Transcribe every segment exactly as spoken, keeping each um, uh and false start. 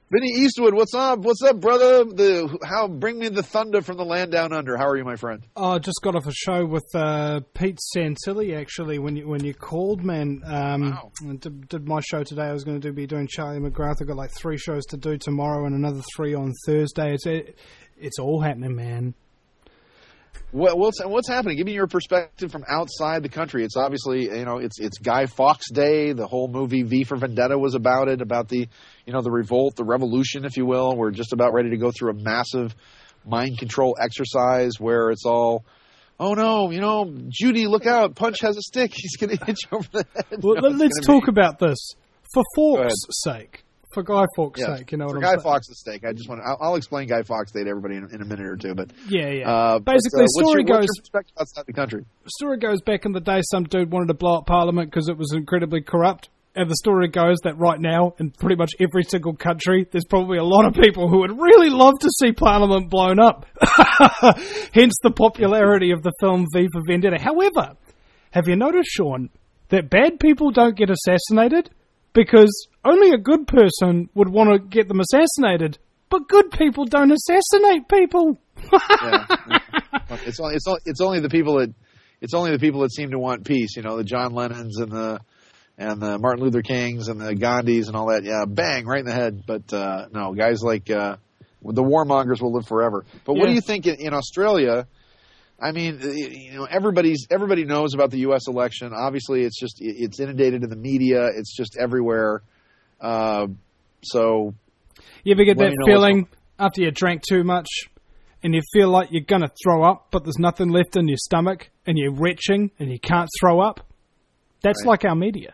Vinny Eastwood, what's up? What's up, brother? The how? Bring me the thunder from the land down under. How are you, my friend? Oh, I just got off a show with uh, Pete Santilli, actually, when you when you called, man. Um, wow. I did, did my show today. I was going to do, be doing Charlie McGrath. I've got like three shows to do tomorrow and another three on Thursday. It's it, it's all happening, man. What, what's what's happening? Give me your perspective from outside the country. It's obviously, you know, it's it's Guy Fawkes Day. The whole movie V for Vendetta was about it, about the, you know, the revolt, the revolution, if you will. We're just about ready to go through a massive mind control exercise where it's all, oh no, you know, Judy, look out, Punch has a stick. He's going to hit you over the head. Well, you know, let's talk be... about this for Fawkes' sake. For Guy Fawkes' yeah, sake, you know what for I'm Guy saying? Fawkes' sake. I just want to, I'll, I'll explain Guy Fawkes Day to everybody in, in a minute or two. But yeah, yeah. Uh, Basically, but, uh, story what's your, goes. What's your perspective outside the country? Story goes back in the day, some dude wanted to blow up Parliament because it was incredibly corrupt. And the story goes that right now, in pretty much every single country, there's probably a lot of people who would really love to see Parliament blown up. Hence the popularity of the film V for Vendetta. However, have you noticed, Sean, that bad people don't get assassinated? Because only a good person would want to get them assassinated, but good people don't assassinate people. yeah. It's only, it's only it's only the people that it's only the people that seem to want peace. You know, the John Lennons and the and the Martin Luther Kings and the Gandhis and all that. Yeah, bang right in the head. But uh, no, guys like uh, the warmongers will live forever. But yeah. What do you think in, in Australia? I mean, you know, everybody's everybody knows about the U S election. Obviously, it's just it's inundated in the media. It's just everywhere. Uh, so, you ever get that feeling after you drank too much, and you feel like you're gonna throw up, but there's nothing left in your stomach, and you're retching, and you can't throw up? That's right. Like our media.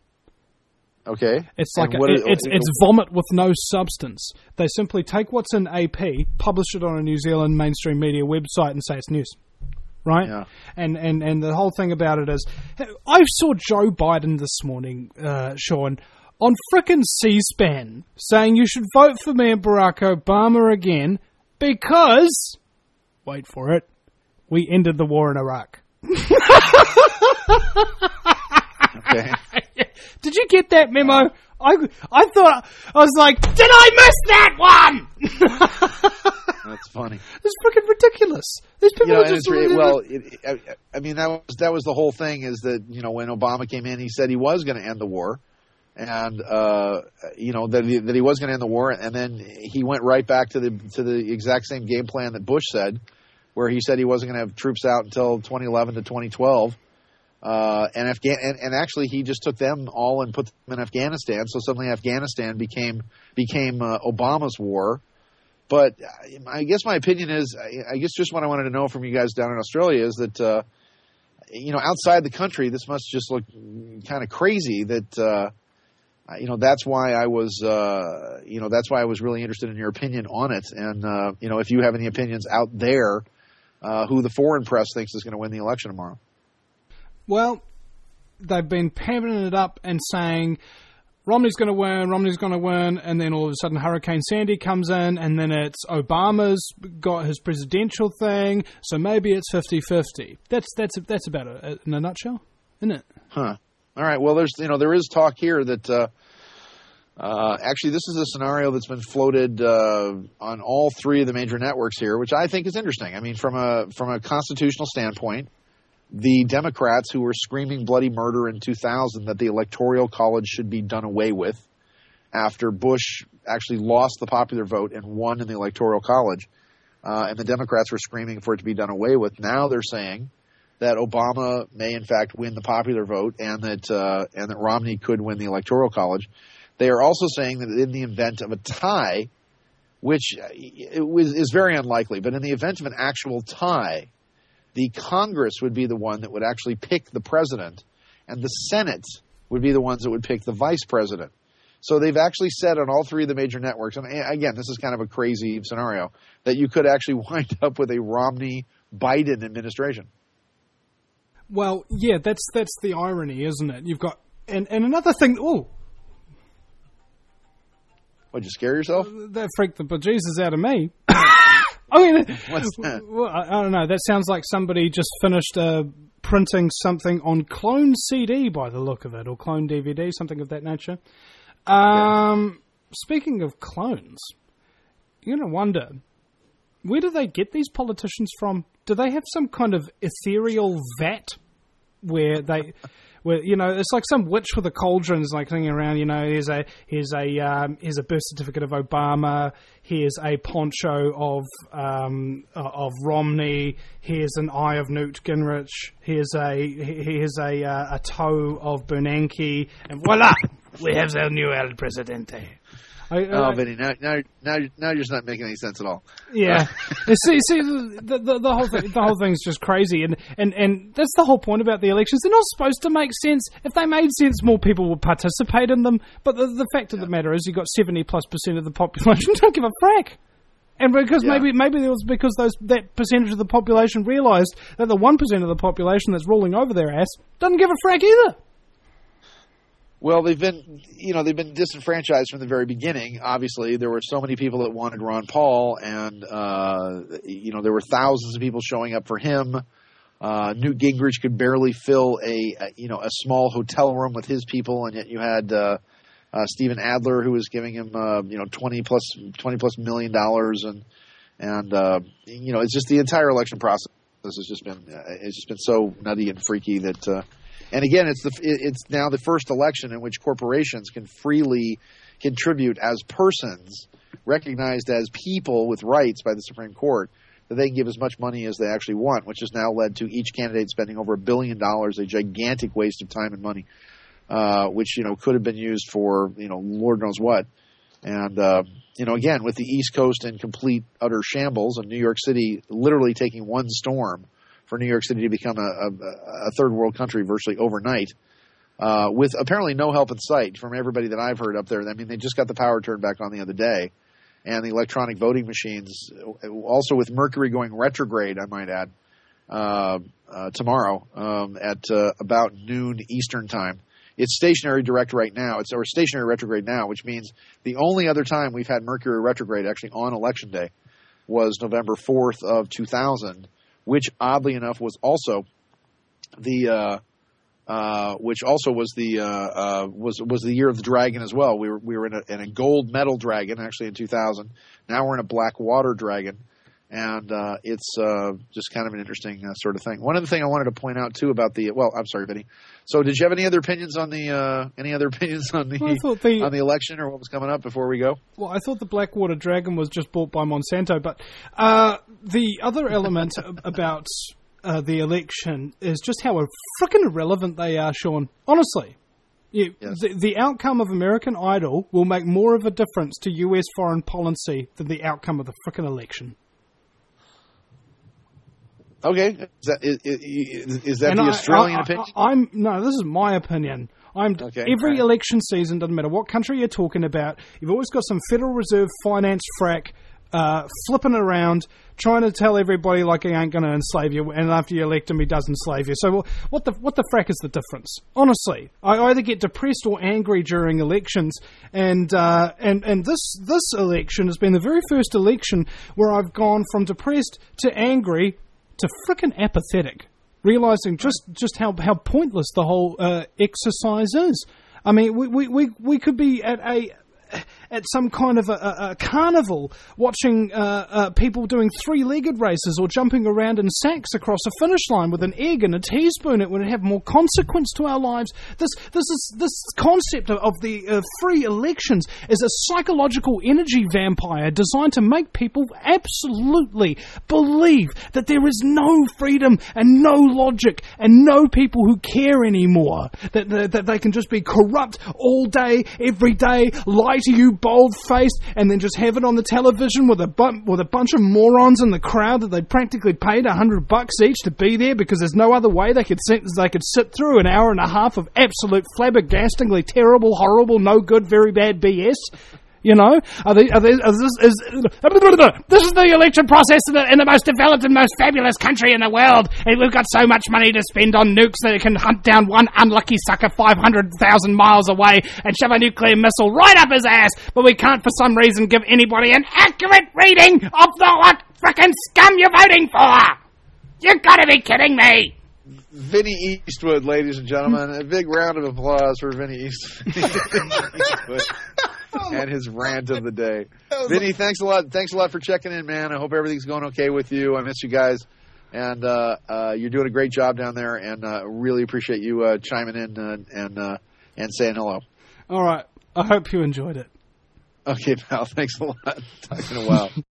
Okay, it's like a, it, is, it's it's vomit with no substance. They simply take what's in A P, publish it on a New Zealand mainstream media website, and say it's news. Right? Yeah. And, and and the whole thing about it is, I saw Joe Biden this morning, uh, Sean, on frickin' C-SPAN saying you should vote for me and Barack Obama again because, wait for it, we ended the war in Iraq. Okay. Did you get that memo? I, I thought, I was like, did I miss that one? That's funny. It's freaking ridiculous. These people you know, are just... Really, well, it, I, I mean, that was, that was the whole thing is that, you know, when Obama came in, he said he was going to end the war. And, uh, you know, that he, that he was going to end the war. And then he went right back to the to the exact same game plan that Bush said, where he said he wasn't going to have troops out until twenty eleven to twenty twelve. Uh, and, Afghan- and and actually, he just took them all and put them in Afghanistan. So suddenly Afghanistan became became uh, Obama's war. But I guess my opinion is, I guess just what I wanted to know from you guys down in Australia is that, uh, you know, outside the country, this must just look kind of crazy that, uh, you know, that's why I was, uh, you know, that's why I was really interested in your opinion on it. And, uh, you know, if you have any opinions out there, uh, who the foreign press thinks is going to win the election tomorrow. Well, they've been pampering it up and saying Romney's going to win, Romney's going to win, and then all of a sudden Hurricane Sandy comes in, and then it's Obama's got his presidential thing, so maybe it's fifty-fifty. That's that's that's about it in a nutshell, isn't it? Huh. All right. Well, there's you know there is talk here that uh, uh, actually this is a scenario that's been floated uh, on all three of the major networks here, which I think is interesting. I mean, from a from a constitutional standpoint, the Democrats who were screaming bloody murder in two thousand that the Electoral College should be done away with after Bush actually lost the popular vote and won in the Electoral College, uh, and the Democrats were screaming for it to be done away with. Now they're saying that Obama may in fact win the popular vote and that uh, and that Romney could win the Electoral College. They are also saying that in the event of a tie, which is very unlikely, but in the event of an actual tie, the Congress would be the one that would actually pick the president, and the Senate would be the ones that would pick the vice president. So they've actually said on all three of the major networks, and again, this is kind of a crazy scenario, that you could actually wind up with a Romney-Biden administration. Well, yeah, that's that's the irony, isn't it? You've got and, and another thing. Oh, what? You scare yourself? That freaked the bejesus out of me. I mean, what's that? Well, I, I don't know. That sounds like somebody just finished uh, printing something on clone C D by the look of it, or clone D V D, something of that nature. Um, speaking of clones, you're going to wonder, where do they get these politicians from? Do they have some kind of ethereal vat where they, where you know, it's like some witch with a cauldron is like singing around. You know, here's a here's a um, here's a birth certificate of Obama. Here's a poncho of um, of Romney. Here's an eye of Newt Gingrich. Here's a here's a uh, a toe of Bernanke, and voila, we have the new El Presidente. I, oh, uh, Vinny, now, now, now, now you're just not making any sense at all. Yeah, see, see, the, the, the whole thing, the whole thing's just crazy, and, and, and that's the whole point about the elections. They're not supposed to make sense. If they made sense, more people would participate in them. But the, the fact of yeah. the matter is, you got seventy plus percent of the population don't give a frack. And because yeah. maybe maybe it was because those that percentage of the population realised that the one percent of the population that's rolling over their ass doesn't give a frack either. Well, they've been, you know, they've been disenfranchised from the very beginning. Obviously, there were so many people that wanted Ron Paul, and uh, you know, there were thousands of people showing up for him. Uh, Newt Gingrich could barely fill a, a, you know, a small hotel room with his people, and yet you had uh, uh, Stephen Adler who was giving him, uh, you know, twenty plus twenty plus million dollars, and and uh, you know, it's just the entire election process has just been uh, it's just been so nutty and freaky that. Uh, And again, it's the it's now the first election in which corporations can freely contribute as persons, recognized as people with rights by the Supreme Court, that they can give as much money as they actually want, which has now led to each candidate spending over a billion dollars, a gigantic waste of time and money, uh, which you know could have been used for you know Lord knows what. And uh, you know, again, with the East Coast in complete utter shambles, and New York City literally taking one storm for New York City to become a, a, a third world country virtually overnight, uh, with apparently no help in sight from everybody that I've heard up there. I mean, they just got the power turned back on the other day, and the electronic voting machines, also with Mercury going retrograde, I might add, uh, uh, tomorrow um, at uh, about noon Eastern time. It's stationary direct right now. It's or stationary retrograde now, which means the only other time we've had Mercury retrograde actually on election day was November fourth of two thousand. Which oddly enough was also the uh, uh, which also was the uh, uh, was was the year of the dragon as well. We were we were in a, in a gold medal dragon actually in two thousand. Now we're in a black water dragon, and uh, it's uh, just kind of an interesting uh, sort of thing. One other thing I wanted to point out too about the well, I'm sorry, Vinny. So did you have any other opinions on the uh, any other opinions on the, well, the on the election or what was coming up before we go? Well, I thought the Blackwater Dragon was just bought by Monsanto, but uh, the other element about uh, the election is just how freaking irrelevant they are, Sean. Honestly, you, yes. the, the outcome of American Idol will make more of a difference to U S foreign policy than the outcome of the freaking election. Okay, is that, is, is that and the I, Australian I, I, opinion? I'm no, this is my opinion. I'm okay, every right. election season, doesn't matter what country you're talking about, you've always got some Federal Reserve finance frack uh, flipping around, trying to tell everybody like he ain't going to enslave you, and after you elect him, he does enslave you. So what the what the frack is the difference? Honestly, I either get depressed or angry during elections, and uh, and and this this election has been the very first election where I've gone from depressed to angry to frickin' apathetic, realising just, just how, how pointless the whole uh, exercise is. I mean, we, we, we, we could be at a at some kind of a, a, a carnival watching uh, uh, people doing three-legged races or jumping around in sacks across a finish line with an egg and a teaspoon. It would have more consequence to our lives. This this is this concept of, of the uh, free elections is a psychological energy vampire designed to make people absolutely believe that there is no freedom and no logic and no people who care anymore. That, that, that they can just be corrupt all day, every day, lie to you bold-faced, and then just have it on the television with a bu- with a bunch of morons in the crowd that they practically paid a hundred bucks each to be there because there's no other way they could sit, they could sit through an hour and a half of absolute flabbergastingly terrible, horrible, no good, very bad B S. You know, are they, are they, is this, is, this is the election process in the, in the most developed and most fabulous country in the world. And we've got so much money to spend on nukes that it can hunt down one unlucky sucker five hundred thousand miles away and shove a nuclear missile right up his ass. But we can't, for some reason, give anybody an accurate reading of the what frickin' scum you're voting for. You've got to be kidding me. Vinny Eastwood, ladies and gentlemen. A big round of applause for Vinny Eastwood. and his rant of the day. Vinny, thanks a lot. Thanks a lot for checking in, man. I hope everything's going okay with you. I miss you guys, and uh, uh, you're doing a great job down there. And uh, really appreciate you uh, chiming in uh, and uh, and saying hello. All right. I hope you enjoyed it. Okay, pal. Thanks a lot. Talk in a while.